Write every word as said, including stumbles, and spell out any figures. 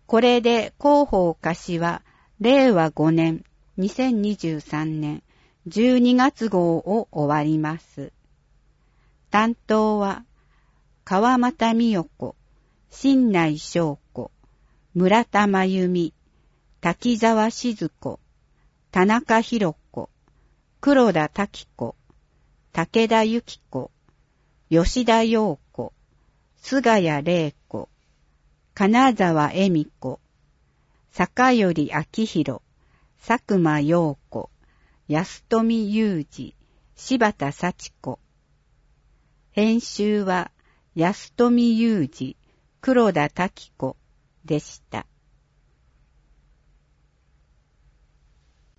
これで広報柏れいわごねんにせんにじゅうさんねんじゅうにがつ号を終わります。担当は川又美代子、新内翔子、村田真由美、滝沢静子、田中博子、黒田滝子、武田由紀子、吉田陽子、菅谷玲子、金沢恵美子、坂頼明弘、佐久間陽子、安富裕二、柴田幸子。編集は安富裕二、黒田滝子でした。